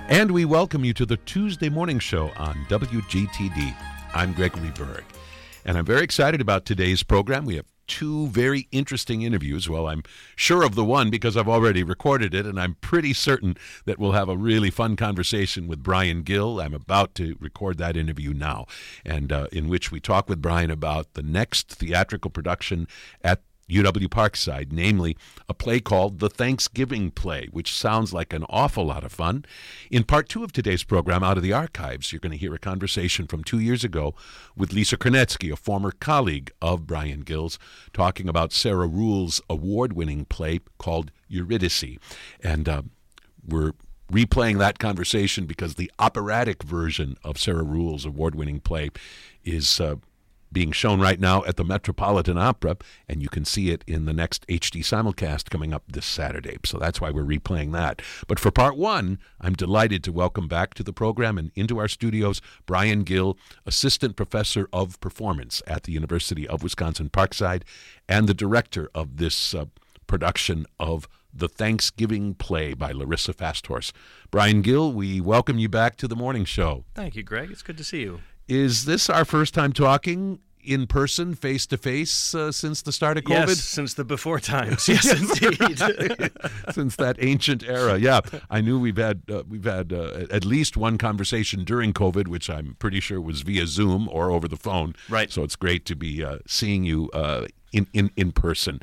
And we welcome you to the Tuesday morning show on WGTD. I'm Gregory Berg, and I'm very excited about today's program. We have two very interesting interviews. Well, I'm sure of the one because I've already recorded it, and I'm pretty certain that we'll have a really fun conversation with Brian Gill. I'm about to record that interview now, and in which we talk with Brian about the next theatrical production at UW Parkside, namely a play called The Thanksgiving Play, which sounds like an awful lot of fun. In part two of today's program, Out of the Archives, you're going to hear a conversation from 2 years ago with Lisa Kernetsky, a former colleague of Brian Gill's, talking about Sarah Ruhl's award-winning play called Eurydice. And we're replaying that conversation because the operatic version of Sarah Ruhl's award-winning play is being shown right now at the Metropolitan Opera, and you can see it in the next HD simulcast coming up this Saturday. So that's why we're replaying that. But for part one, I'm delighted to welcome back to the program and into our studios Brian Gill, Assistant Professor of Performance at the University of Wisconsin-Parkside, and the director of this production of The Thanksgiving Play by Larissa FastHorse. Brian Gill, we welcome you back to the morning show. Thank you, Greg. It's good to see you. Is this our first time talking in person, face-to-face, since the start of COVID? Yes, since the before times. Yes, indeed. Since that ancient era, yeah. I knew we've had at least one conversation during COVID, which I'm pretty sure was via Zoom or over the phone. Right. So it's great to be seeing you in person.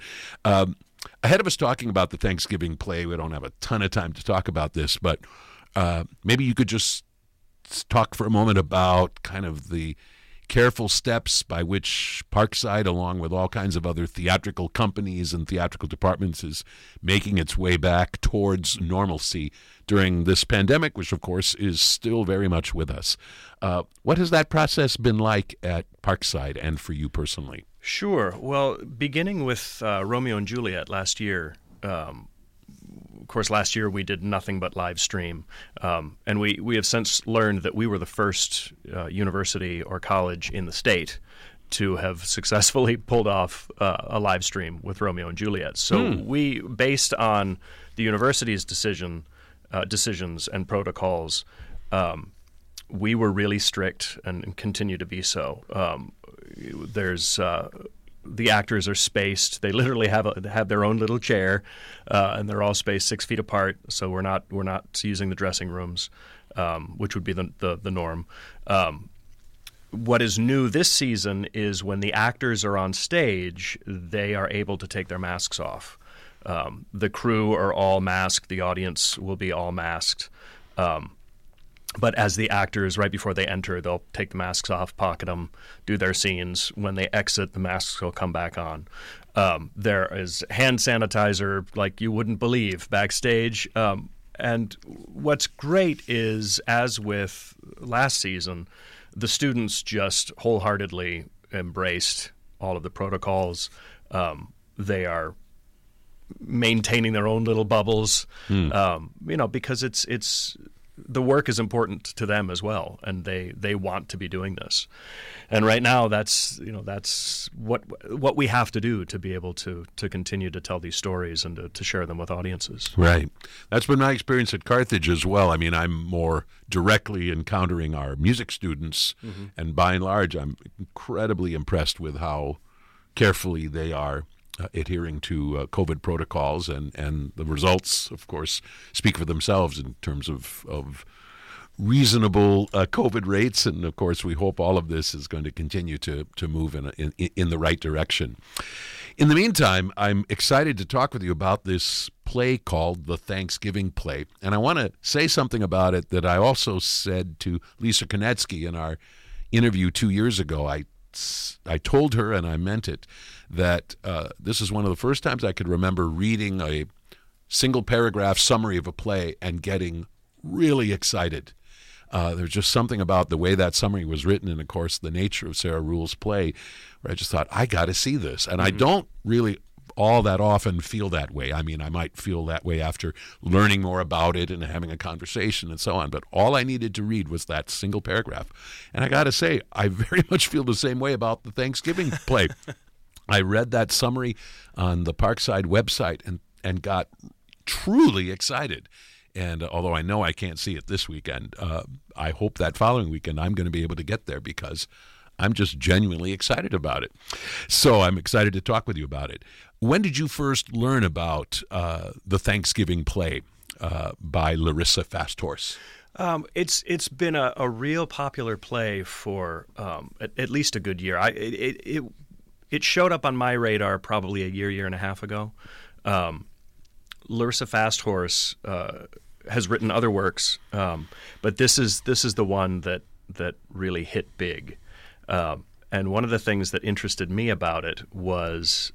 Ahead of us talking about the Thanksgiving play, we don't have a ton of time to talk about this, but maybe you could just talk for a moment about kind of the careful steps by which Parkside, along with all kinds of other theatrical companies and theatrical departments, is making its way back towards normalcy during this pandemic, which, of course, is still very much with us. What has that process been like at Parkside and for you personally? Sure. Well, beginning with Romeo and Juliet last year, of course, last year we did nothing but live stream, and we have since learned that we were the first university or college in the state to have successfully pulled off a live stream with Romeo and Juliet. So we, based on the university's decisions and protocols, we were really strict and continue to be so. The actors are spaced. They literally have their own little chair, and they're all spaced 6 feet apart. So we're not using the dressing rooms, which would be the norm. What is new this season is when the actors are on stage, they are able to take their masks off. The crew are all masked. The audience will be all masked. But as the actors, right before they enter, they'll take the masks off, pocket them, do their scenes. When they exit, the masks will come back on. There is hand sanitizer like you wouldn't believe backstage. And what's great is, as with last season, the students just wholeheartedly embraced all of the protocols. They are maintaining their own little bubbles, because it's the work is important to them as well, and they want to be doing this. And right now, that's what we have to do to be able to continue to tell these stories and to share them with audiences. Right. That's been my experience at Carthage as well. I mean, I'm more directly encountering our music students, and by and large, I'm incredibly impressed with how carefully they are adhering to COVID protocols, and the results, of course, speak for themselves in terms of reasonable COVID rates. And, of course, we hope all of this is going to continue to move in the right direction. In the meantime, I'm excited to talk with you about this play called The Thanksgiving Play. And I want to say something about it that I also said to Lisa Kernetsky in our interview 2 years ago. I told her, and I meant it, that this is one of the first times I could remember reading a single paragraph summary of a play and getting really excited. There's just something about the way that summary was written, and of course the nature of Sarah Ruhl's play, where I just thought, I got to see this. And I don't really all that often feel that way. I mean, I might feel that way after learning more about it and having a conversation and so on, but all I needed to read was that single paragraph. And I got to say, I very much feel the same way about the Thanksgiving play. I read that summary on the Parkside website and got truly excited. And although I know I can't see it this weekend, I hope that following weekend I'm going to be able to get there because I'm just genuinely excited about it. So I'm excited to talk with you about it. When did you first learn about the Thanksgiving play by Larissa FastHorse? It's been a real popular play for at least a good year. It showed up on my radar probably a year and a half ago. Larissa FastHorse has written other works, but this is the one that really hit big. And one of the things that interested me about it was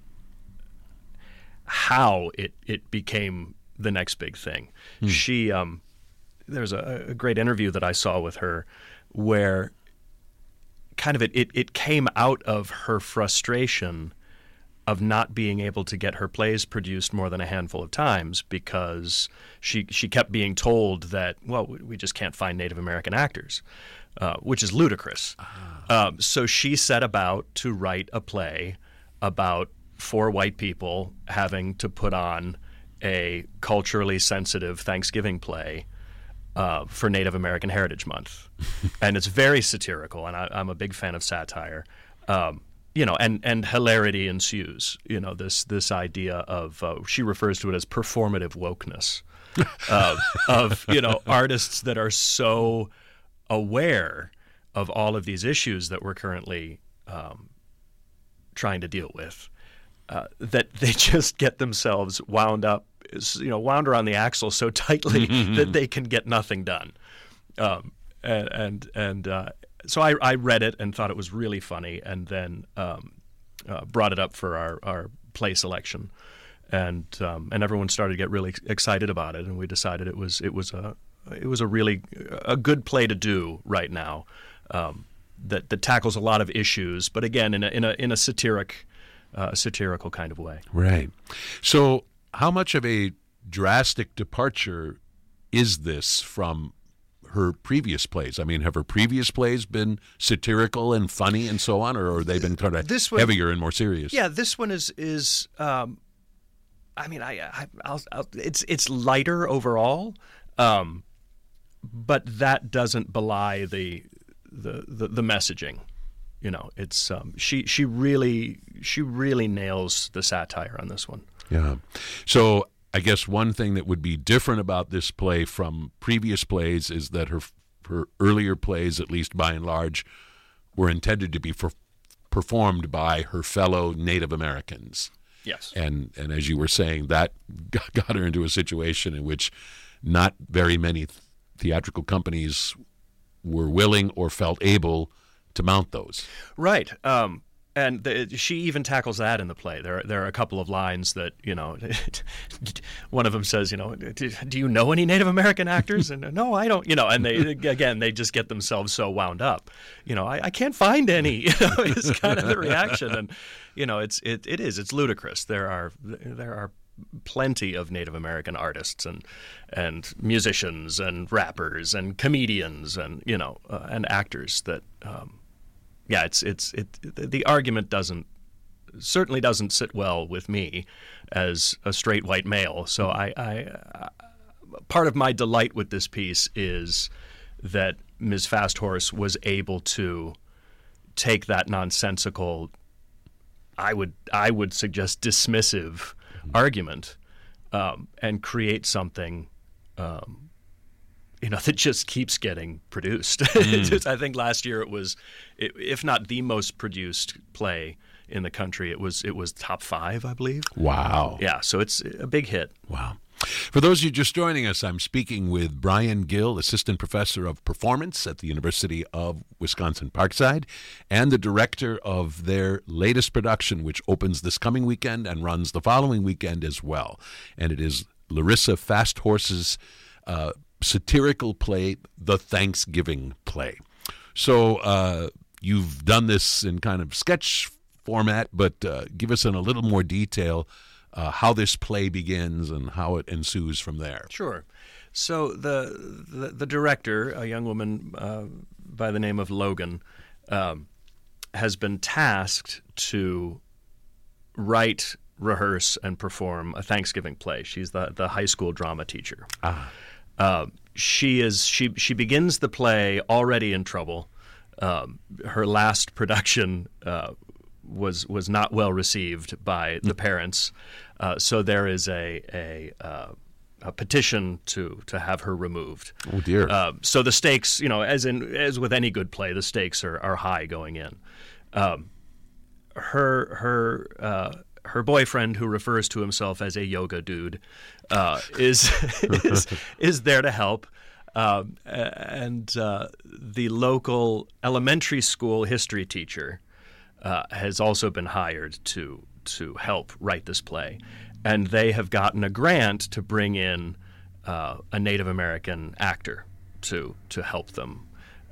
how it became the next big thing. She there's a great interview that I saw with her where kind of it came out of her frustration of not being able to get her plays produced more than a handful of times because she kept being told that, well, we just can't find Native American actors, which is ludicrous. So she set about to write a play about 4 white people having to put on a culturally sensitive Thanksgiving play for Native American Heritage Month. And it's very satirical, and I'm a big fan of satire. And hilarity ensues. This idea of she refers to it as performative wokeness of artists that are so aware of all of these issues that we're currently trying to deal with that they just get themselves wound around the axle so tightly that they can get nothing done. So I read it and thought it was really funny, and then brought it up for our play selection, and everyone started to get really excited about it, and we decided it was a really good play to do right now that tackles a lot of issues, but again in a satirical kind of way. Right. So how much of a drastic departure is this from her previous plays? I mean, have her previous plays been satirical and funny and so on, or have they been kind of heavier and more serious? Yeah, this one is it's lighter overall, but that doesn't belie the messaging. It's she really nails the satire on this one. Yeah. So I guess one thing that would be different about this play from previous plays is that her earlier plays, at least by and large, were intended to be performed by her fellow Native Americans. Yes. And as you were saying, that got her into a situation in which not very many theatrical companies were willing or felt able to mount those. Right. And she even tackles that in the play. There are a couple of lines that, one of them says, do you know any Native American actors? And no, I don't, and they just get themselves so wound up. I can't find any, is kind of the reaction. And, it's ludicrous. There are plenty of Native American artists and musicians and rappers and comedians and, and actors that, the argument certainly doesn't sit well with me as a straight white male. So I part of my delight with this piece is that Ms. FastHorse was able to take that nonsensical, I would suggest dismissive argument and create something that just keeps getting produced. I think last year it was, if not the most produced play in the country, it was top 5, I believe. Wow. Yeah, so it's a big hit. Wow. For those of you just joining us, I'm speaking with Brian Gill, Assistant Professor of Performance at the University of Wisconsin-Parkside, and the director of their latest production, which opens this coming weekend and runs the following weekend as well. And it is Larissa FastHorse's satirical play, The Thanksgiving Play. So you've done this in kind of sketch format, but give us in a little more detail how this play begins and how it ensues from there. Sure. So the director, a young woman by the name of Logan, has been tasked to write, rehearse, and perform a Thanksgiving play. She's the high school drama teacher. She begins the play already in trouble. Her last production was not well received by the parents, so there is a petition to have her removed. Oh dear! So the stakes, as with any good play, the stakes are high going in. Her boyfriend, who refers to himself as a yoga dude, is there to help. And the local elementary school history teacher has also been hired to help write this play, and they have gotten a grant to bring in a Native American actor to help them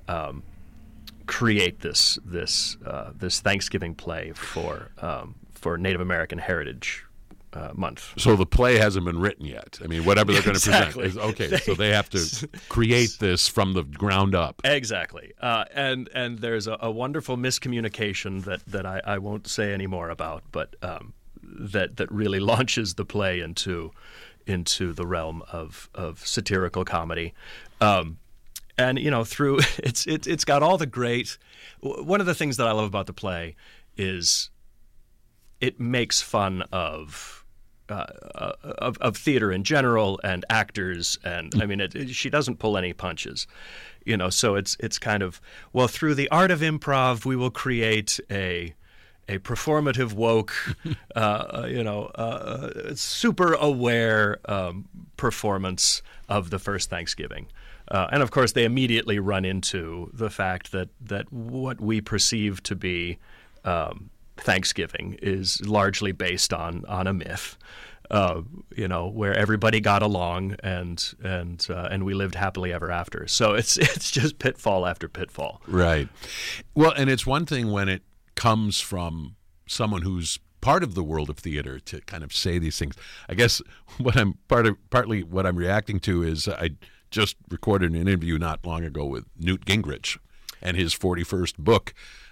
create this Thanksgiving play for Native American Heritage Month. So the play hasn't been written yet. I mean, whatever they're going to Exactly. present is okay. So they have to create this from the ground up. Exactly. And there's a wonderful miscommunication that I won't say any more about, but that really launches the play into the realm of satirical comedy. And through it's got all the great. One of the things that I love about the play is it makes fun of theater in general and actors, and I mean, she doesn't pull any punches, So it's kind of, well, through the art of improv, we will create a performative woke, super aware performance of the first Thanksgiving. And of course, they immediately run into the fact that what we perceive to be Thanksgiving is largely based on a myth, where everybody got along and we lived happily ever after. So it's just pitfall after pitfall. Right. Well, and it's one thing when it comes from someone who's part of the world of theater to kind of say these things. I guess partly what I'm reacting to is I just recorded an interview not long ago with Newt Gingrich and his 41st book.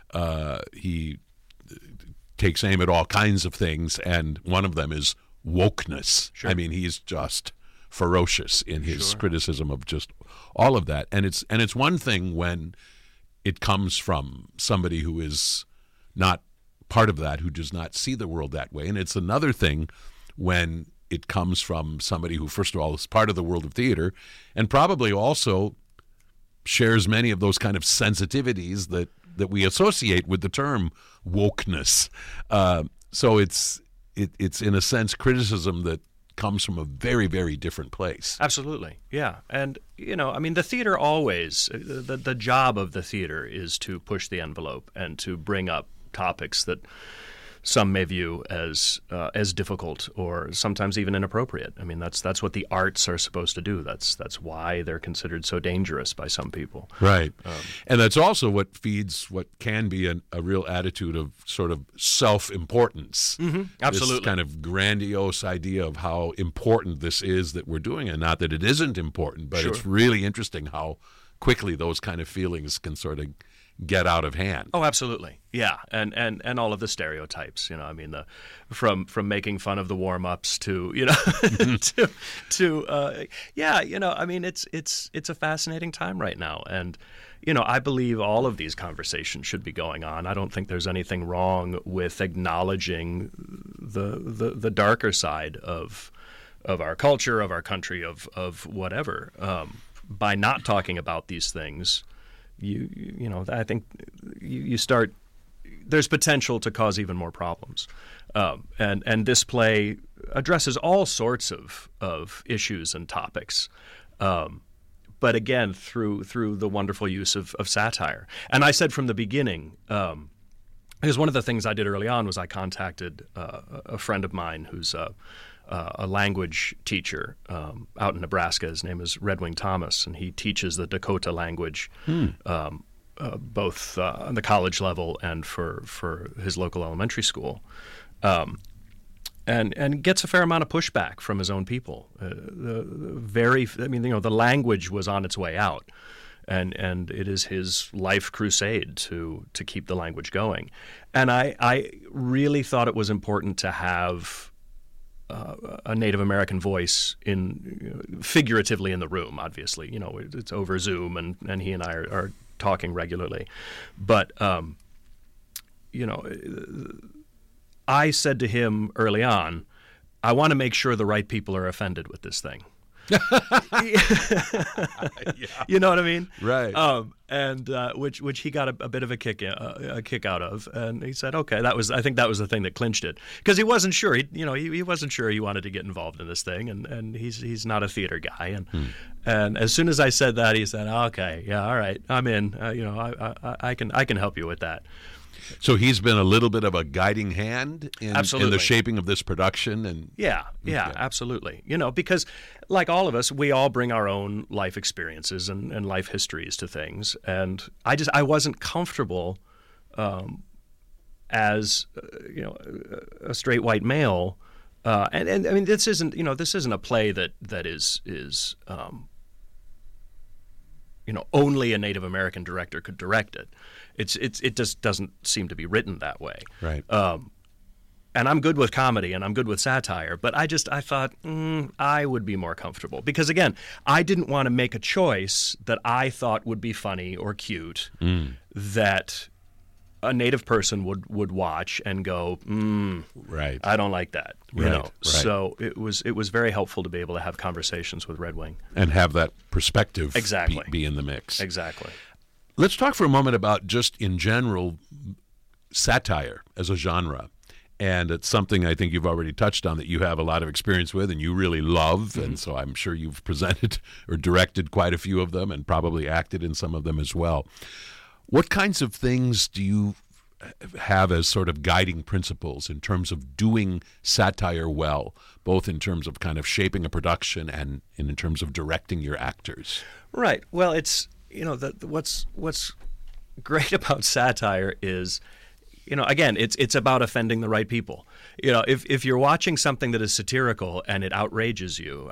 He takes aim at all kinds of things, and one of them is wokeness. Sure. I mean, he's just ferocious in his criticism of just all of that. And it's one thing when it comes from somebody who is not part of that, who does not see the world that way. And it's another thing when it comes from somebody who, first of all, is part of the world of theater and probably also shares many of those kind of sensitivities that we associate with the term wokeness. So it's in a sense criticism that comes from a very, very different place. Absolutely, yeah. And, the theater always, the job of the theater is to push the envelope and to bring up topics that some may view as difficult or sometimes even inappropriate. I mean, that's what the arts are supposed to do. That's why they're considered so dangerous by some people. Right. And that's also what feeds what can be a real attitude of sort of self-importance. Mm-hmm. Absolutely. This kind of grandiose idea of how important this is that we're doing, and not that it isn't important, but It's really interesting how quickly those kind of feelings can sort of get out of hand. Oh, absolutely. Yeah. And all of the stereotypes, from making fun of the warm-ups to, it's a fascinating time right now. And, I believe all of these conversations should be going on. I don't think there's anything wrong with acknowledging the darker side of our culture, of our country, of whatever. By not talking about these things, I think you start. There's potential to cause even more problems, and this play addresses all sorts of issues and topics, but again through the wonderful use of satire. And I said from the beginning, because one of the things I did early on was I contacted a friend of mine who's a language teacher out in Nebraska. His name is Red Wing Thomas, and he teaches the Dakota language both on the college level and for his local elementary school, and gets a fair amount of pushback from his own people. The language was on its way out, and it is his life crusade to keep the language going. And I really thought it was important to have a Native American voice figuratively in the room. Obviously, it's over Zoom, and he and I are talking regularly. But I said to him early on, I want to make sure the right people are offended with this thing. You know what I mean? Right. And which he got a bit of a kick out of, and he said, "Okay, I think that was the thing that clinched it," because he wasn't sure. He wasn't sure he wanted to get involved in this thing, and he's not a theater guy, and as soon as I said that, he said, "Okay, yeah, all right, I'm in. I can help you with that." So he's been a little bit of a guiding hand in the shaping of this production, and yeah, absolutely. Because like all of us, we all bring our own life experiences and life histories to things, and I wasn't comfortable as a straight white male, and I mean this isn't a play that is only a Native American director could direct it. It just doesn't seem to be written that way. Right. And I'm good with comedy and I'm good with satire, but I thought I would be more comfortable because, again, I didn't want to make a choice that I thought would be funny or cute that a Native person would watch and go, right, I don't like that. Right. So it was very helpful to be able to have conversations with Red Wing and have that perspective exactly be in the mix. Exactly. Let's talk for a moment about just in general satire as a genre. And it's something I think you've already touched on that you have a lot of experience with and you really love. And so I'm sure you've presented or directed quite a few of them and probably acted in some of them as well. What kinds of things do you have as sort of guiding principles in terms of doing satire well, both in terms of kind of shaping a production and in terms of directing your actors? Right. Well, it's, what's great about satire is, again, it's about offending the right people. If you're watching something that is satirical and it outrages you,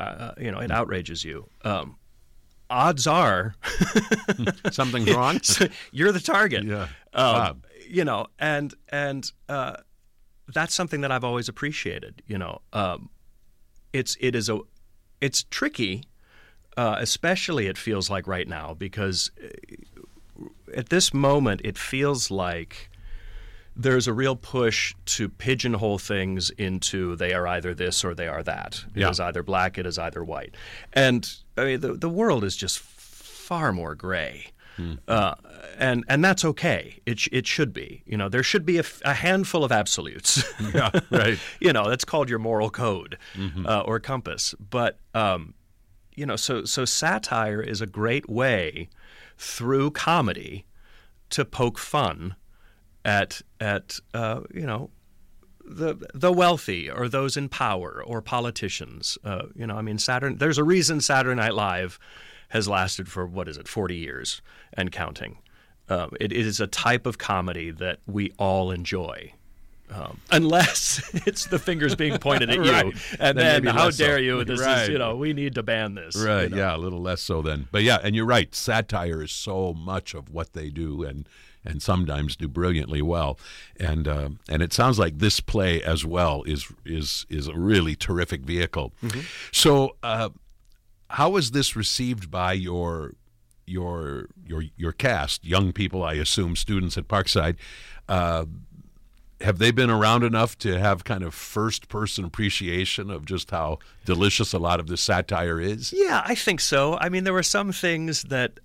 odds are something's wrong. You're the target. Yeah. And that's something that I've always appreciated. It's tricky, especially it feels like right now, because at this moment it feels like there's a real push to pigeonhole things into they are either this or they are that. It is either black, it is either white. And I mean, the world is just far more gray. And that's okay. It should be. There should be a handful of absolutes. Yeah, right. That's called your moral code or compass. But, so satire is a great way through comedy to poke fun at the wealthy or those in power or politicians. There's a reason Saturday Night Live has lasted for 40 years and counting. It is a type of comedy that we all enjoy. Unless it's the fingers being pointed at right. you, and then how dare you? This right. is, we need to ban this. Right? Yeah, a little less so then. But yeah, and you're right. Satire is so much of what they do, and sometimes do brilliantly well. And it sounds like this play as well is a really terrific vehicle. Mm-hmm. So, how was this received by your cast, young people? I assume students at Parkside. Have they been around enough to have kind of first-person appreciation of just how delicious a lot of this satire is? Yeah, I think so. I mean, there were some things that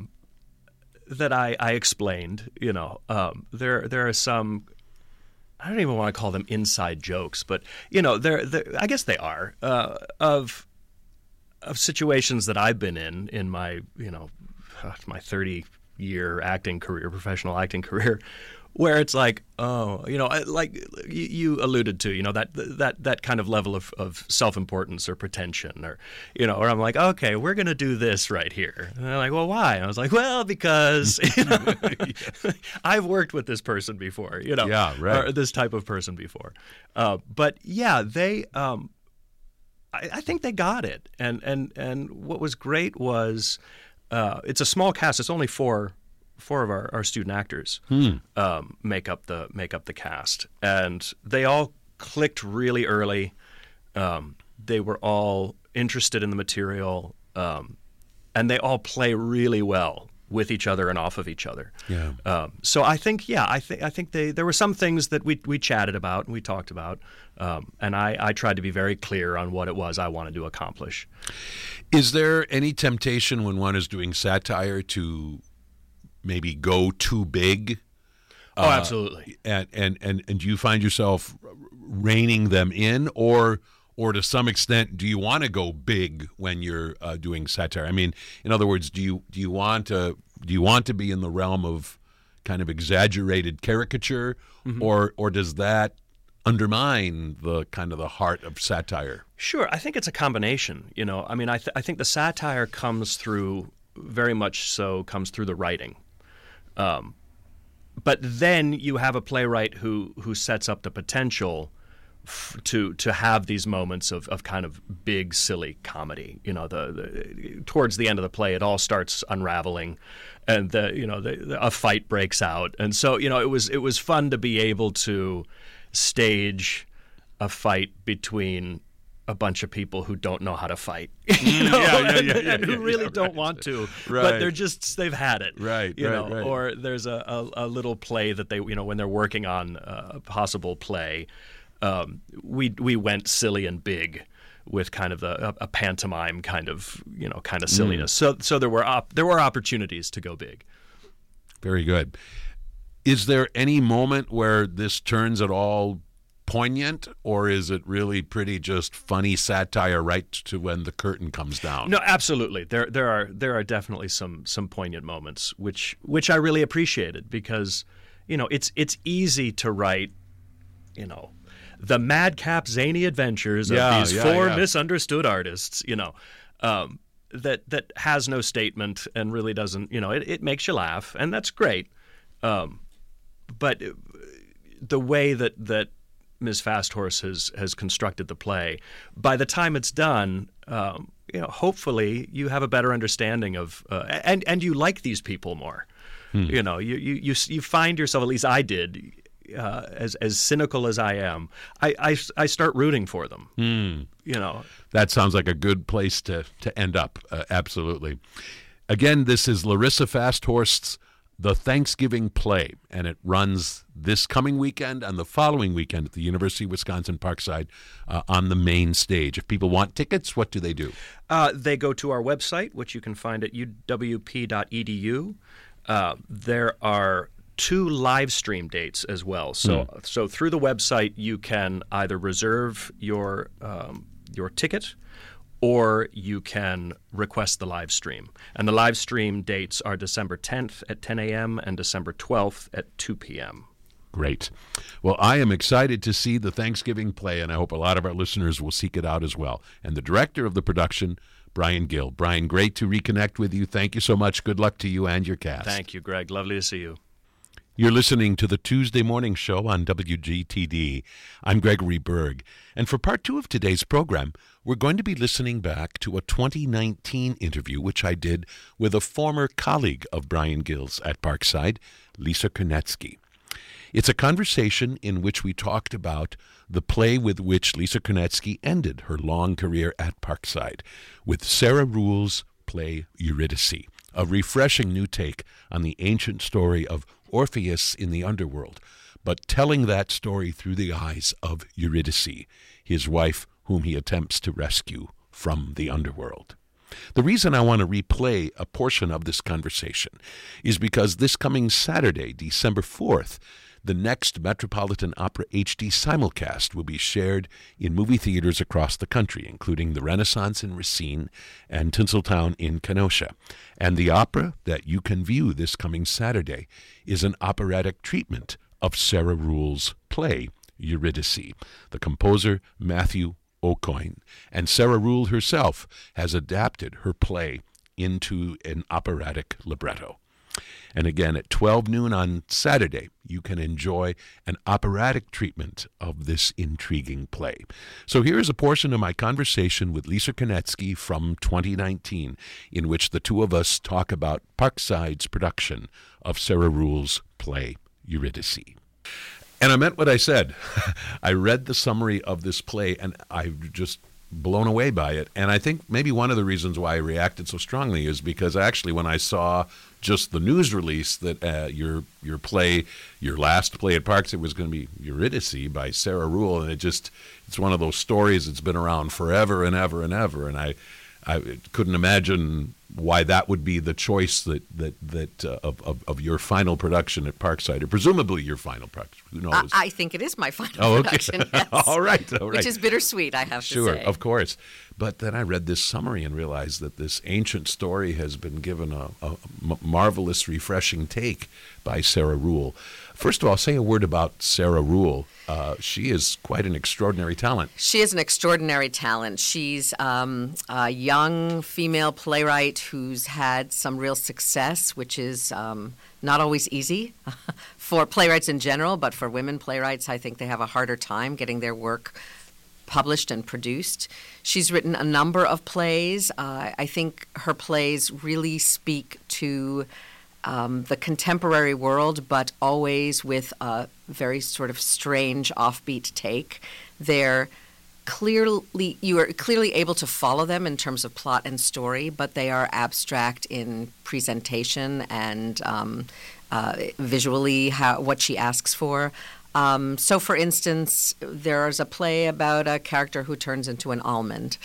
I explained. There are some. I don't even want to call them inside jokes, but I guess they are of situations that I've been in my my 30-year professional acting career. Where it's like, like you alluded to, that kind of level of self-importance or pretension, or I'm like, okay, we're going to do this right here. And they're like, well, why? And I was like, well, because I've worked with this person before, yeah, right. or this type of person before. But yeah, they, I think they got it. And what was great was, it's a small cast. It's only four of our student actors make up the cast, and they all clicked really early. They were all interested in the material, and they all play really well with each other and off of each other. Yeah. So I think there were some things that we chatted about and we talked about, and I tried to be very clear on what it was I wanted to accomplish. Is there any temptation when one is doing satire to maybe go too big? Oh, absolutely. And do you find yourself reining them in, or to some extent, do you want to go big when you're doing satire? I mean, in other words, do you want to be in the realm of kind of exaggerated caricature, or does that undermine the kind of the heart of satire? Sure, I think it's a combination. I mean, I think the satire comes through very much so comes through the writing. But then you have a playwright who sets up the potential to have these moments of kind of big, silly comedy. Towards the end of the play, it all starts unraveling, and a fight breaks out, and so it was fun to be able to stage a fight between a bunch of people who don't know how to fight, who really don't want to, but they've had it, right? Or there's a little play that they, when they're working on a possible play, we went silly and big with kind of a pantomime kind of silliness. So there were opportunities to go big. Very good. Is there any moment where this turns at all poignant, or is it really pretty just funny satire right to when the curtain comes down? No, absolutely. There are definitely some poignant moments which I really appreciated, because it's easy to write the madcap zany adventures of these four misunderstood artists, that has no statement and really doesn't, it makes you laugh, and that's great. But the way that Ms. Fasthorse has constructed the play, by the time it's done, hopefully you have a better understanding of, and you like these people more. You find yourself, at least I did, as cynical as I am, I start rooting for them. That sounds like a good place to end up. Absolutely. Again, this is Larissa Fasthorst's The Thanksgiving Play, and it runs this coming weekend and the following weekend at the University of Wisconsin Parkside on the main stage. If people want tickets, what do they do? They go to our website, which you can find at uwp.edu. There are 2 live stream dates as well. So through the website, you can either reserve your ticket, or you can request the live stream. And the live stream dates are December 10th at 10 a.m. and December 12th at 2 p.m. Great. Well, I am excited to see The Thanksgiving Play, and I hope a lot of our listeners will seek it out as well. And the director of the production, Brian Gill. Brian, great to reconnect with you. Thank you so much. Good luck to you and your cast. Thank you, Greg. Lovely to see you. You're listening to the Tuesday Morning Show on WGTD. I'm Gregory Berg, and for part 2 of today's program, we're going to be listening back to a 2019 interview which I did with a former colleague of Brian Gill's at Parkside, Lisa Kernetsky. It's a conversation in which we talked about the play with which Lisa Kernetsky ended her long career at Parkside, with Sarah Ruhl's play Eurydice, a refreshing new take on the ancient story of Orpheus in the underworld, but telling that story through the eyes of Eurydice, his wife whom he attempts to rescue from the underworld. The reason I want to replay a portion of this conversation is because this coming Saturday, December 4th, the next Metropolitan Opera HD simulcast will be shared in movie theaters across the country, including the Renaissance in Racine and Tinseltown in Kenosha. And the opera that you can view this coming Saturday is an operatic treatment of Sarah Ruhl's play, Eurydice. The composer, Matthew Aucoin, and Sarah Ruhl herself has adapted her play into an operatic libretto. And again, at 12 noon on Saturday, you can enjoy an operatic treatment of this intriguing play. So here is a portion of my conversation with Lisa Kernetsky from 2019, in which the two of us talk about Parkside's production of Sarah Ruhl's play, Eurydice. And I meant what I said. I read the summary of this play, and I've just blown away by it. And I think maybe one of the reasons why I reacted so strongly is because actually when I saw just the news release that your play, your last play at Parks, it was going to be Eurydice by Sarah Ruhl, and it's one of those stories that's been around forever and ever and ever. And I couldn't imagine why that would be the choice of your final production at Parkside, or presumably your final production. Who knows? I think it is my final production. Yes. All right. Which is bittersweet, I have to say. Sure, of course. But then I read this summary and realized that this ancient story has been given a marvelous, refreshing take by Sarah Ruhl. First of all, say a word about Sarah Ruhl. She is quite an extraordinary talent. She is an extraordinary talent. She's a young female playwright who's had some real success, which is not always easy for playwrights in general, but for women playwrights, I think they have a harder time getting their work published and produced. She's written a number of plays. I think her plays really speak to the contemporary world, but always with a very sort of strange, offbeat take. You are clearly able to follow them in terms of plot and story, but they are abstract in presentation and visually what she asks for. So, for instance, there's a play about a character who turns into an almond.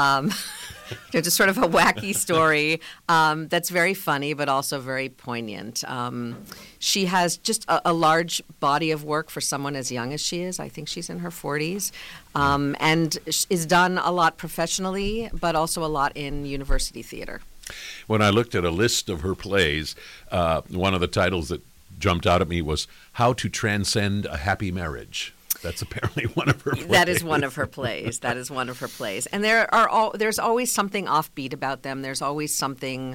Just sort of a wacky story that's very funny, but also very poignant. She has just a large body of work for someone as young as she is. I think she's in her 40s, and is done a lot professionally, but also a lot in university theater. When I looked at a list of her plays, one of the titles that jumped out at me was How to Transcend a Happy Marriage. That's apparently one of her plays. That is one of her plays. And there's always something offbeat about them. There's always something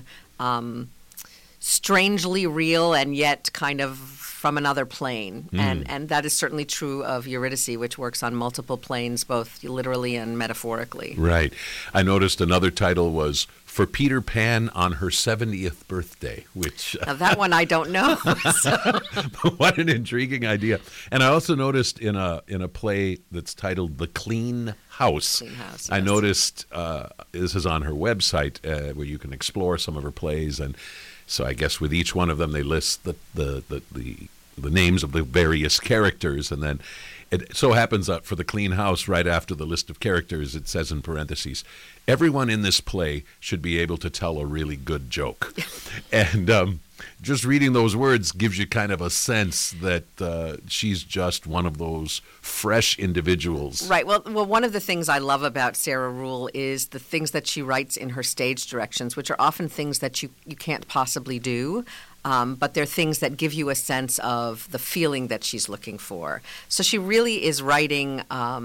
strangely real and yet kind of from another plane. And that is certainly true of Eurydice, which works on multiple planes, both literally and metaphorically. Right. I noticed another title was For Peter Pan on Her 70th Birthday, which... Now that one I don't know. So. What an intriguing idea. And I also noticed in a play that's titled The Clean House. Clean House, yes. I noticed, this is on her website, where you can explore some of her plays, and so I guess with each one of them they list the names of the various characters, and then it so happens that for The Clean House, right after the list of characters, it says in parentheses, everyone in this play should be able to tell a really good joke. And just reading those words gives you kind of a sense that she's just one of those fresh individuals. Right. Well, one of the things I love about Sarah Ruhl is the things that she writes in her stage directions, which are often things that you can't possibly do. But they're things that give you a sense of the feeling that she's looking for. So she really is writing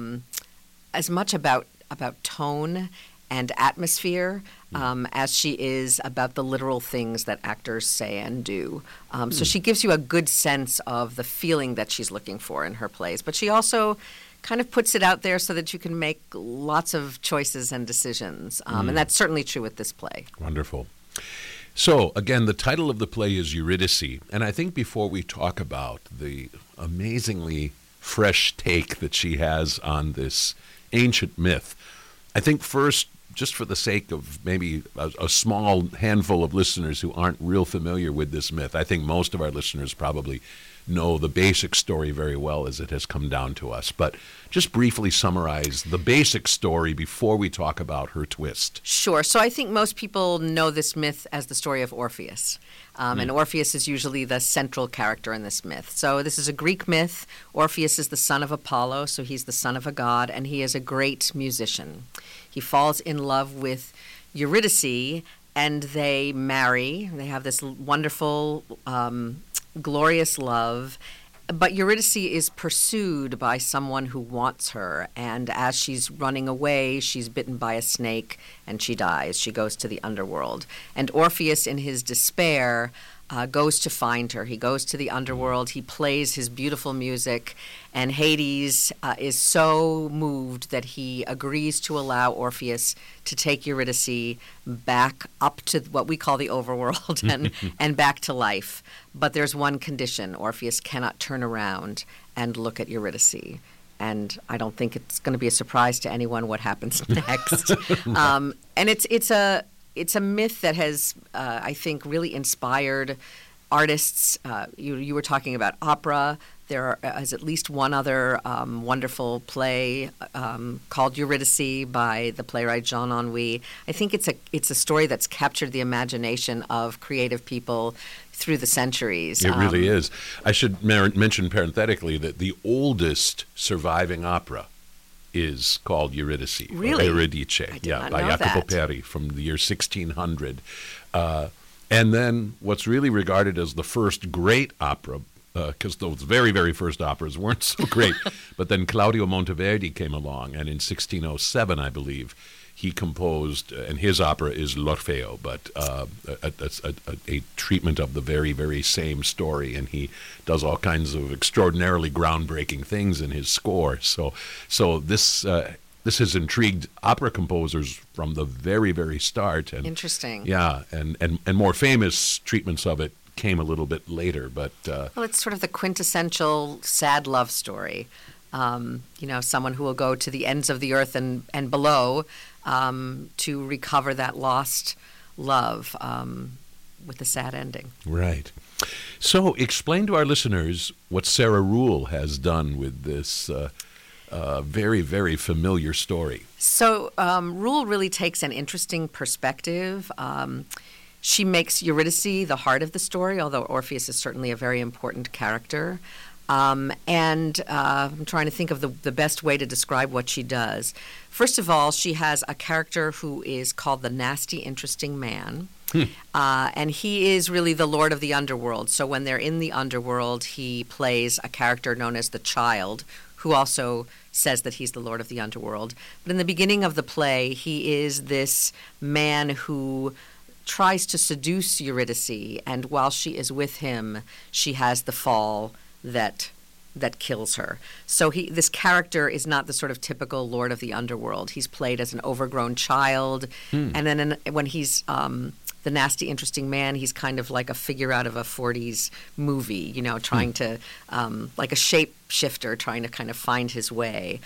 as much about tone and atmosphere as she is about the literal things that actors say and do. So she gives you a good sense of the feeling that she's looking for in her plays. But she also kind of puts it out there so that you can make lots of choices and decisions. And that's certainly true with this play. Wonderful. So, again, the title of the play is Eurydice, and I think before we talk about the amazingly fresh take that she has on this ancient myth, I think first, just for the sake of maybe a small handful of listeners who aren't real familiar with this myth, I think most of our listeners probably know the basic story very well as it has come down to us. But just briefly summarize the basic story before we talk about her twist. Sure. So I think most people know this myth as the story of Orpheus. And Orpheus is usually the central character in this myth. So this is a Greek myth. Orpheus is the son of Apollo, so he's the son of a god, and he is a great musician. He falls in love with Eurydice, and they marry. They have this wonderful glorious love, but Eurydice is pursued by someone who wants her, and as she's running away, she's bitten by a snake, and she dies. She goes to the underworld. And Orpheus, in his despair, goes to find her. He goes to the underworld. He plays his beautiful music, and Hades is so moved that he agrees to allow Orpheus to take Eurydice back up to what we call the overworld and back to life. But there's one condition: Orpheus cannot turn around and look at Eurydice. And I don't think it's going to be a surprise to anyone what happens next. And it's a myth that has, I think, really inspired artists. You were talking about opera. There is at least one other wonderful play called Eurydice by the playwright Jean Anouilh. I think it's a story that's captured the imagination of creative people through the centuries. It really is. I should mention parenthetically that the oldest surviving opera is called Eurydice. Really? Or Eurydice. I did Yeah, not by know Jacopo that. Peri from the year 1600. And then what's really regarded as the first great opera, because those very, very first operas weren't so great, but then Claudio Monteverdi came along, and in 1607, I believe, he composed, and his opera is L'Orfeo, but a treatment of the very, very same story, and he does all kinds of extraordinarily groundbreaking things in his score. So this has intrigued opera composers from the very, very start. And, Interesting. Yeah, and more famous treatments of it came a little bit later, but Well, it's sort of the quintessential sad love story. Someone who will go to the ends of the earth and below to recover that lost love with a sad ending. right. So explain to our listeners what Sarah Ruhl has done with this very, very familiar story. So Ruhl really takes an interesting perspective. She makes Eurydice the heart of the story, although Orpheus is certainly a very important character. I'm trying to think of the best way to describe what she does. First of all, she has a character who is called the Nasty Interesting Man. And he is really the lord of the underworld. So when they're in the underworld, he plays a character known as the Child, who also says that he's the lord of the underworld. But in the beginning of the play, he is this man who tries to seduce Eurydice, and while she is with him, she has the fall that kills her. So this character is not the sort of typical lord of the underworld. He's played as an overgrown child, and then when he's the Nasty Interesting Man, he's kind of like a figure out of a 40s movie, trying to, like a shapeshifter, trying to kind of find his way.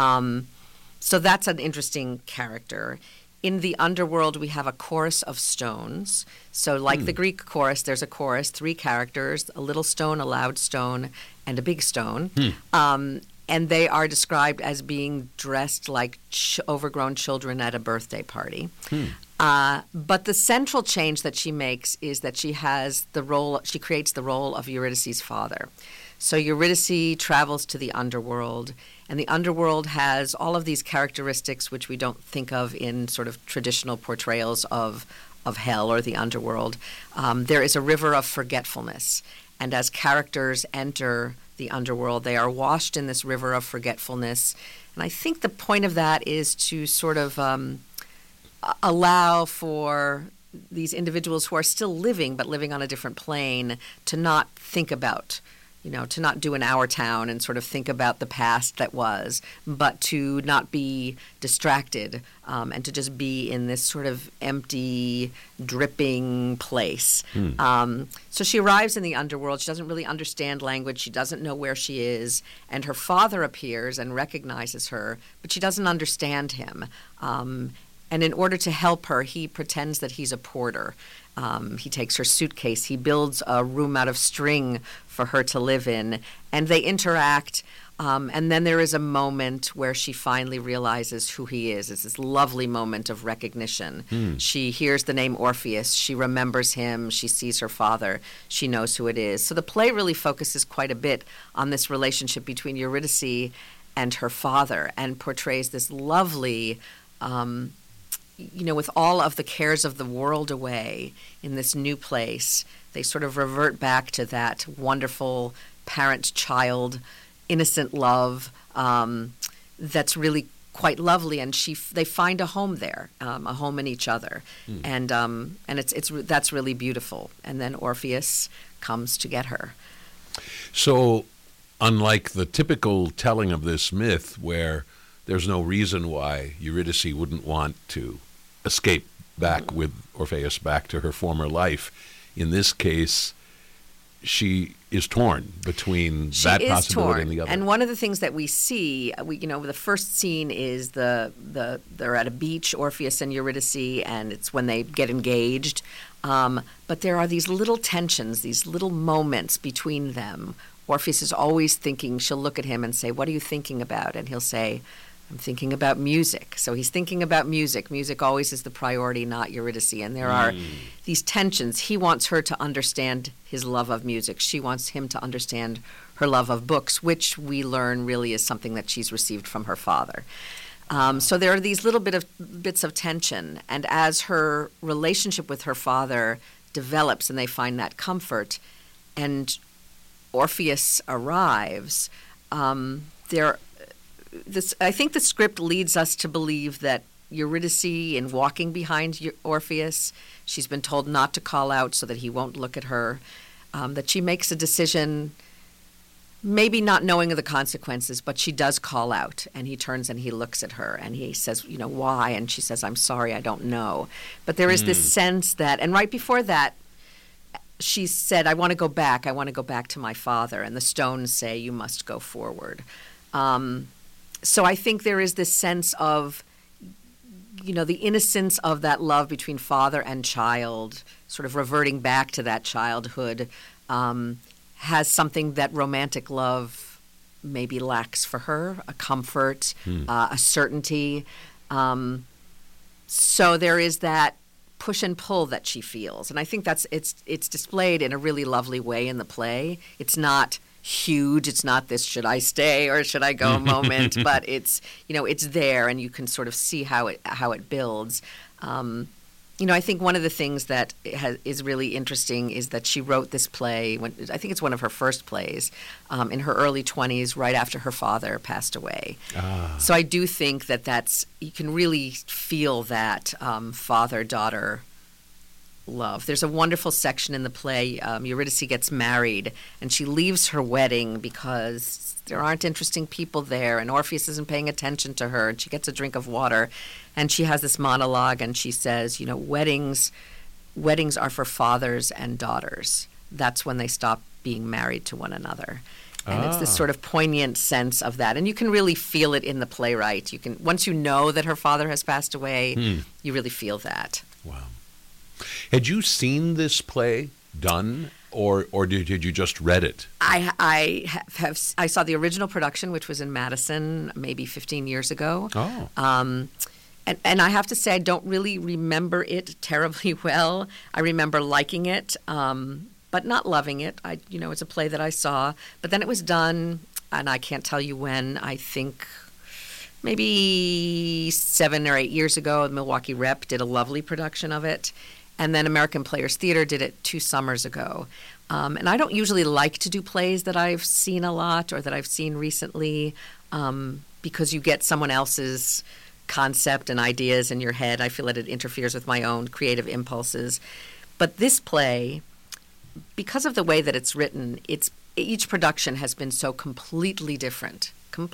So that's an interesting character. In the underworld, we have a chorus of stones. So like the Greek chorus, there's a chorus, 3 characters, a little stone, a loud stone, and a big stone. And they are described as being dressed like overgrown children at a birthday party. But the central change that she makes is that she creates the role of Eurydice's father. So Eurydice travels to the underworld, and the underworld has all of these characteristics which we don't think of in sort of traditional portrayals of hell or the underworld. There is a river of forgetfulness, and as characters enter the underworld, they are washed in this river of forgetfulness. And I think the point of that is to sort of allow for these individuals who are still living, but living on a different plane, to not think about, to not do an Our Town and sort of think about the past that was, but to not be distracted and to just be in this sort of empty, dripping place. So she arrives in the underworld. She doesn't really understand language. She doesn't know where she is. And her father appears and recognizes her, but she doesn't understand him. And in order to help her, he pretends that he's a porter. He takes her suitcase. He builds a room out of string for her to live in. And they interact. And then there is a moment where she finally realizes who he is. It's this lovely moment of recognition. She hears the name Orpheus. She remembers him. She sees her father. She knows who it is. So the play really focuses quite a bit on this relationship between Eurydice and her father and portrays this lovely with all of the cares of the world away in this new place, they sort of revert back to that wonderful parent-child innocent love that's really quite lovely, and they find a home there, a home in each other, and that's really beautiful. And then Orpheus comes to get her. So, unlike the typical telling of this myth, where there's no reason why Eurydice wouldn't want to escape back with Orpheus back to her former life, in this case, she is torn between that possibility and the other. And one of the things that we see, the first scene is they're at a beach, Orpheus and Eurydice, and it's when they get engaged. But there are these little tensions, these little moments between them. Orpheus is always thinking, she'll look at him and say, "What are you thinking about?" And he'll say, "I'm thinking about music." So he's thinking about music. Music always is the priority, not Eurydice. And there are these tensions. He wants her to understand his love of music. She wants him to understand her love of books, which we learn really is something that she's received from her father. So there are these little bits of tension. And as her relationship with her father develops and they find that comfort, and Orpheus arrives, I think the script leads us to believe that Eurydice, in walking behind Orpheus, she's been told not to call out so that he won't look at her, that she makes a decision, maybe not knowing of the consequences, but she does call out, and he turns and he looks at her, and he says, "Why?" And she says, "I'm sorry, I don't know." But there is this sense that, and right before that, she said, "I want to go back to my father," and the stones say, "You must go forward." So I think there is this sense of, the innocence of that love between father and child, sort of reverting back to that childhood, has something that romantic love maybe lacks for her, a comfort, a certainty. So there is that push and pull that she feels. And I think it's displayed in a really lovely way in the play. It's not huge. It's not this should I stay or should I go moment, but it's there, and you can sort of see how it builds. I think one of the things that is really interesting is that she wrote this play I think it's one of her first plays in her early 20s, right after her father passed away. So I do think you can really feel that father-daughter love. There's a wonderful section in the play. Eurydice gets married, and she leaves her wedding because there aren't interesting people there, and Orpheus isn't paying attention to her, and she gets a drink of water, and she has this monologue, and she says, weddings are for fathers and daughters. That's when they stop being married to one another. And it's this sort of poignant sense of that. And you can really feel it in the playwright. Once you know that her father has passed away, you really feel that. Wow. Had you seen this play done, or did you just read it? I saw the original production, which was in Madison maybe 15 years ago. Oh. And I have to say, I don't really remember it terribly well. I remember liking it, but not loving it. It's a play that I saw. But then it was done, and I can't tell you when. I think maybe 7 or 8 years ago, the Milwaukee Rep did a lovely production of it. And then American Players Theater did it 2 summers ago. And I don't usually like to do plays that I've seen a lot or that I've seen recently because you get someone else's concept and ideas in your head. I feel that it interferes with my own creative impulses. But this play, because of the way that it's written, each production has been so completely different,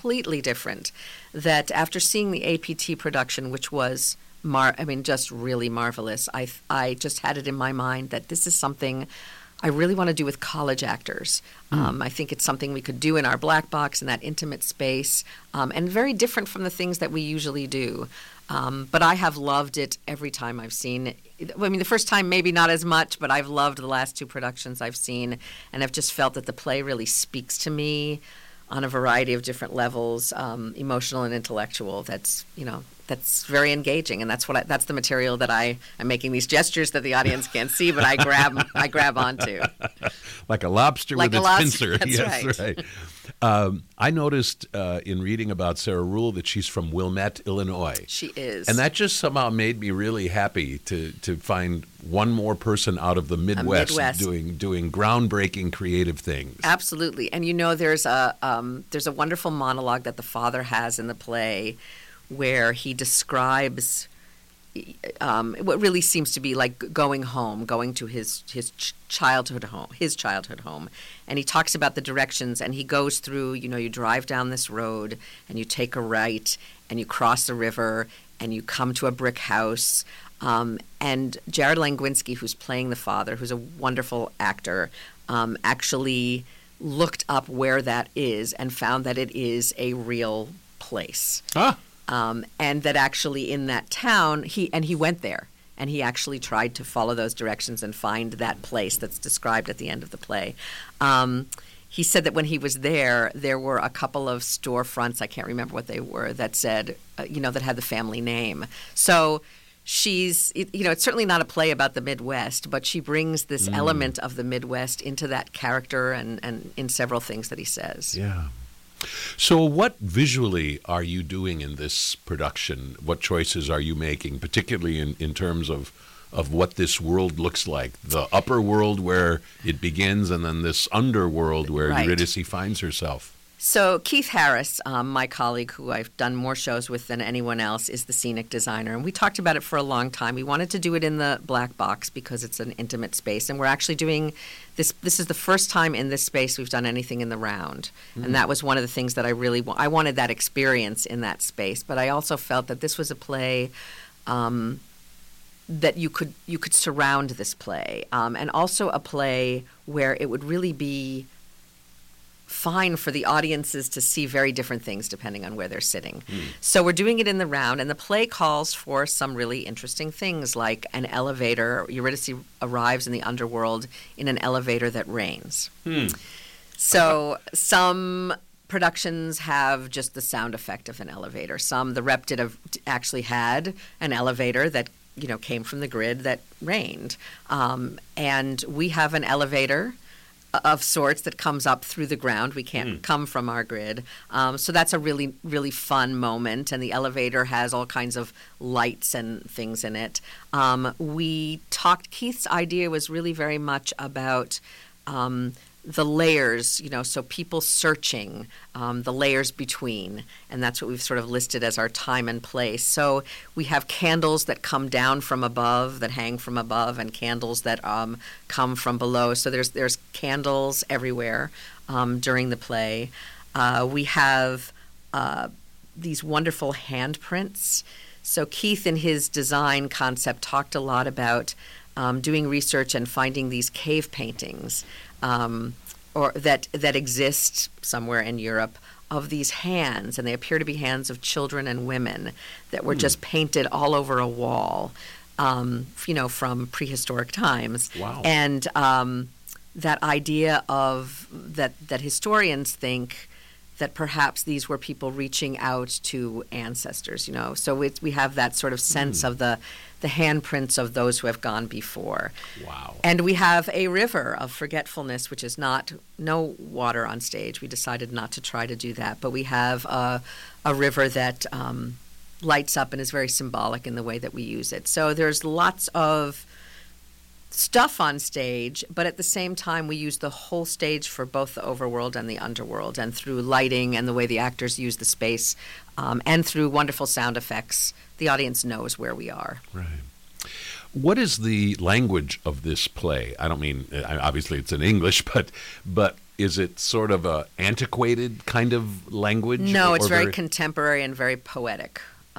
that after seeing the APT production, which was just really marvelous. I just had it in my mind that this is something I really want to do with college actors. I think it's something we could do in our black box in that intimate space, and very different from the things that we usually do. But I have loved it every time I've seen it. The first time maybe not as much, but I've loved the last 2 productions I've seen, and I've just felt that the play really speaks to me on a variety of different levels, emotional and intellectual. That's very engaging, and that's the material that I'm making these gestures that the audience can't see, but I grab onto. Like a lobster with its pincer. That's yes, right. I noticed in reading about Sarah Ruhl that she's from Wilmette, Illinois. She is. And that just somehow made me really happy to find one more person out of the Midwest. Doing groundbreaking creative things. Absolutely. And there's a wonderful monologue that the father has in the play where he describes what really seems to be like going home, going to his childhood home, and he talks about the directions, and he goes through. You drive down this road, and you take a right, and you cross the river, and you come to a brick house. And Jared Langwinski, who's playing the father, who's a wonderful actor, actually looked up where that is and found that it is a real place. Ah. And that actually in that town, he went there, and he actually tried to follow those directions and find that place that's described at the end of the play. He said that when he was there were a couple of storefronts, I can't remember what they were, that said, that had the family name. So she's, it's certainly not a play about the Midwest, but she brings this element of the Midwest into that character and in several things that he says. Yeah. So what visually are you doing in this production? What choices are you making, particularly in terms of what this world looks like? The upper world where it begins, and then this underworld where Right. Eurydice finds herself. So Keith Harris, my colleague who I've done more shows with than anyone else, is the scenic designer. And we talked about it for a long time. We wanted to do it in the black box because it's an intimate space. And we're actually doing this. This is the first time in this space we've done anything in the round. And that was one of the things that I wanted that experience in that space. But I also felt that this was a play that you could surround this play. And also a play where it would really be fine for the audiences to see very different things depending on where they're sitting. So we're doing it in the round, and the play calls for some really interesting things like an elevator. Eurydice arrives in the underworld in an elevator that rains. So some productions have just the sound effect of an elevator. The Rep actually had an elevator that came from the grid that rained. And we have an elevator of sorts that comes up through the ground. We can't come from our grid. So that's a really, really fun moment. And the elevator has all kinds of lights and things in it. Keith's idea was really very much about the layers, so people searching, the layers between, and that's what we've sort of listed as our time and place. So we have candles that come down from above, that hang from above, and candles that come from below. So there's candles everywhere during the play. We have these wonderful handprints. So Keith, in his design concept, talked a lot about doing research and finding these cave paintings or that exist somewhere in Europe of these hands, and they appear to be hands of children and women that were just painted all over a wall, from prehistoric times. Wow. And that idea of that historians think that perhaps these were people reaching out to ancestors, So we have that sort of sense of the handprints of those who have gone before. Wow. And we have a river of forgetfulness, which is no water on stage. We decided not to try to do that. But we have a river that lights up and is very symbolic in the way that we use it. So there's lots of stuff on stage, but at the same time we use the whole stage for both the overworld and the underworld, and through lighting and the way the actors use the space, and through wonderful sound effects, the audience knows where we are. Right. What is the language of this play? I don't mean, obviously it's in English, but is it sort of a antiquated kind of language? No, it's very contemporary and very poetic.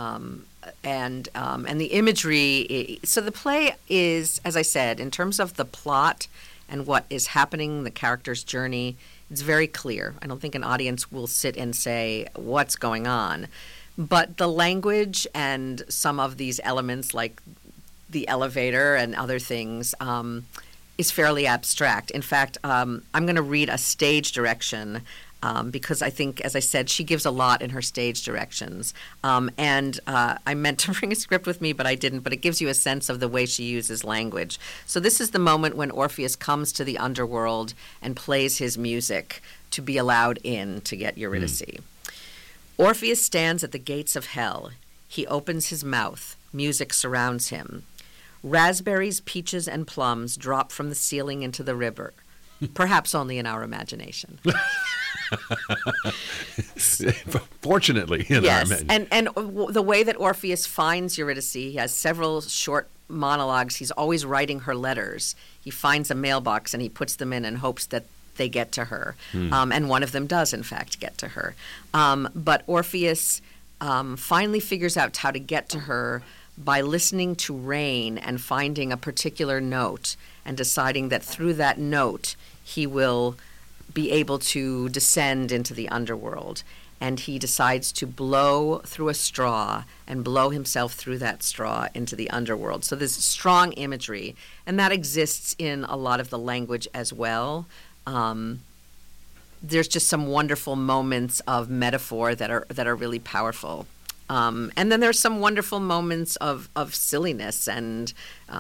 And the imagery, so the play is, as I said, in terms of the plot and what is happening, the character's journey, it's very clear. I don't think an audience will sit and say, what's going on? But the language and some of these elements, like the elevator and other things, is fairly abstract. In fact, I'm going to read a stage direction because I think, as I said, she gives a lot in her stage directions. And I meant to bring a script with me, but I didn't. But it gives you a sense of the way she uses language. So this is the moment when Orpheus comes to the underworld and plays his music to be allowed in to get Eurydice. Orpheus stands at the gates of hell. He opens his mouth. Music surrounds him. Raspberries, peaches, and plums drop from the ceiling into the river. Perhaps only in our imagination. Fortunately, in Yes, our and the way that Orpheus finds Eurydice, he has several short monologues. He's always writing her letters. He finds a mailbox and he puts them in and hopes that they get to her. And one of them does, in fact, get to her. But Orpheus finally figures out how to get to her by listening to rain and finding a particular note and deciding that through that note he will be able to descend into the underworld. And he decides to blow through a straw and blow himself through that straw into the underworld. So there's strong imagery, and that exists in a lot of the language as well. There's just some wonderful moments of metaphor that are really powerful. And then there's some wonderful moments of silliness, and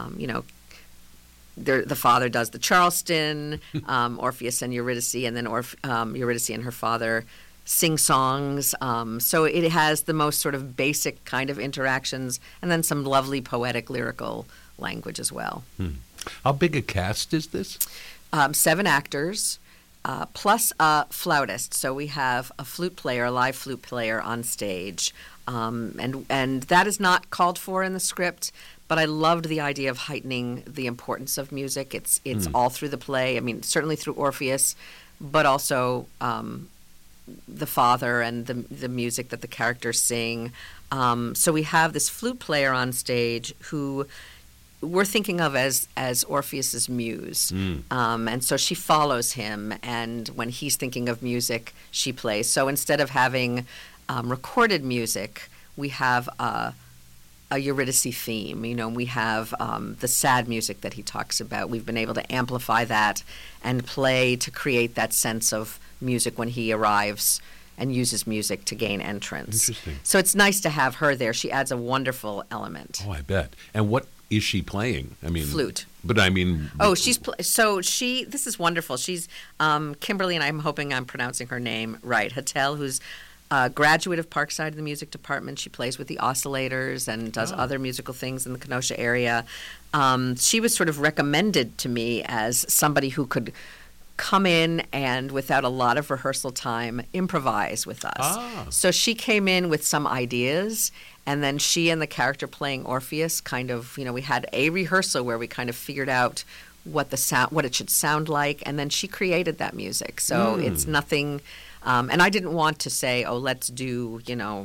the father does the Charleston, Orpheus and Eurydice, and then Eurydice and her father sing songs. So it has the most sort of basic kind of interactions, and then some lovely poetic lyrical language as well. How big a cast is this? 7 actors. Plus a flautist. So we have a flute player, a live flute player on stage. And that is not called for in the script, but I loved the idea of heightening the importance of music. It's all through the play. I mean, certainly through Orpheus, but also the father and the music that the characters sing. So we have this flute player on stage who we're thinking of as Orpheus's muse. And so she follows him, and when he's thinking of music, she plays. So instead of having recorded music, we have a Eurydice theme. We have the sad music that he talks about. We've been able to amplify that and play to create that sense of music when he arrives and uses music to gain entrance. Interesting. So it's nice to have her there. She adds a wonderful element. Oh, I bet. And what is she playing? I mean, flute. But I mean, this is wonderful. She's Kimberly, and I'm hoping I'm pronouncing her name right. Hattel, who's a graduate of Parkside in the music department. She plays with the Oscillators and does other musical things in the Kenosha area. She was sort of recommended to me as somebody who could come in and, without a lot of rehearsal time, improvise with us. So she came in with some ideas, and then she and the character playing Orpheus kind of, we had a rehearsal where we kind of figured out what it should sound like, and then she created that music. So it's nothing, and I didn't want to say, let's do,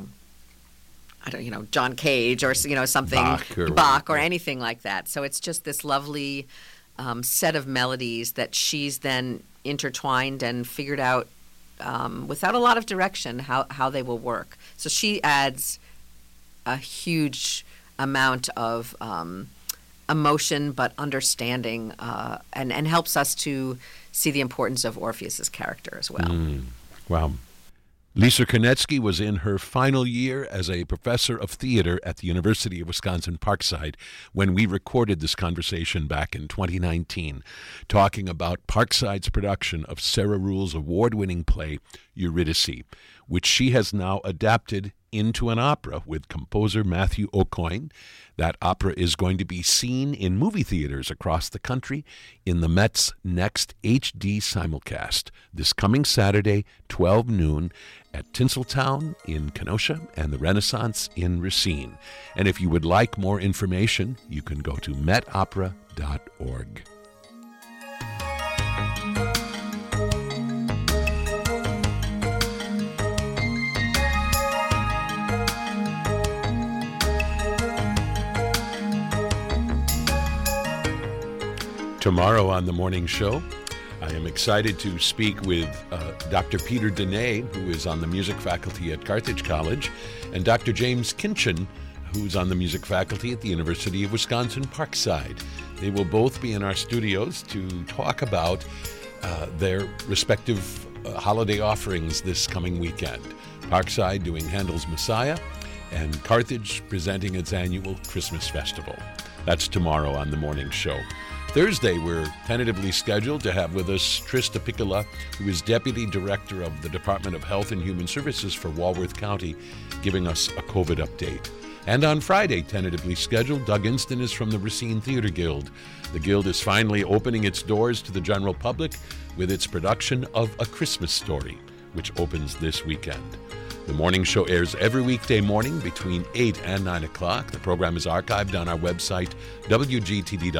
John Cage or something, Bach or anything like that. So it's just this lovely set of melodies that she's then intertwined and figured out without a lot of direction how they will work. So she adds a huge amount of emotion, but understanding, and helps us to see the importance of Orpheus's character as well. Wow. Lisa Kornetsky was in her final year as a professor of theater at the University of Wisconsin-Parkside when we recorded this conversation back in 2019, talking about Parkside's production of Sarah Ruhl's award-winning play, Eurydice, which she has now adapted into an opera with composer Matthew Aucoin. That opera is going to be seen in movie theaters across the country in the Met's next HD simulcast this coming Saturday, 12 noon, at Tinseltown in Kenosha and the Renaissance in Racine. And if you would like more information, you can go to metopera.org. Tomorrow on the morning show, I am excited to speak with Dr. Peter Dene, who is on the music faculty at Carthage College, and Dr. James Kinchin, who's on the music faculty at the University of Wisconsin-Parkside. They will both be in our studios to talk about their respective holiday offerings this coming weekend. Parkside doing Handel's Messiah, and Carthage presenting its annual Christmas festival. That's tomorrow on the morning show. Thursday, we're tentatively scheduled to have with us Trista Piccola, who is Deputy Director of the Department of Health and Human Services for Walworth County, giving us a COVID update. And on Friday, tentatively scheduled, Doug Inston is from the Racine Theater Guild. The Guild is finally opening its doors to the general public with its production of A Christmas Story, which opens this weekend. The morning show airs every weekday morning between 8 and 9 o'clock. The program is archived on our website, WGTD.com.